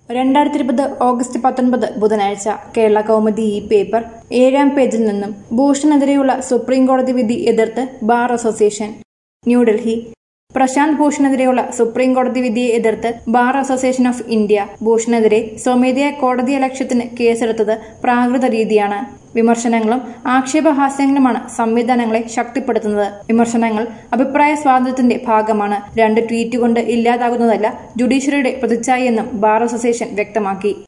2020 August 19 ബുധനാഴ്ച കേരള കൗമുദി ഈ paper 7-ാം പേജിൽ നിന്നും ഭൂഷണെതിരെയുള്ള സുപ്രീംകോടതി വിധി എതിർത്ത് ബാർ അസോസിയേഷൻ. ന്യൂഡൽഹി. പ്രശാന്ത് ഭൂഷണെതിരെയുള്ള സുപ്രീംകോടതി വിധിയെ എതിർത്ത് ബാർ അസോസിയേഷൻ ഓഫ് ഇന്ത്യ ഭൂഷണെതിരെ സ്വമേധയാ കോടതിയലക്ഷ്യത്തിന് കേസെടുത്തത് പ്രാകൃത രീതിയാണ്. വിമർശനങ്ങളും ആക്ഷേപഹാസ്യങ്ങളുമാണ് സംവിധാനങ്ങളെ ശക്തിപ്പെടുത്തുന്നത്. വിമർശനങ്ങൾ അഭിപ്രായ സ്വാതന്ത്ര്യത്തിന്റെ ഭാഗമാണ്. 2 ട്വീറ്റ് കൊണ്ട് ഇല്ലാതാകുന്നതല്ല ജുഡീഷ്യറിയുടെ പ്രതിച്ഛായയെന്നും ബാർ അസോസിയേഷൻ വ്യക്തമാക്കി.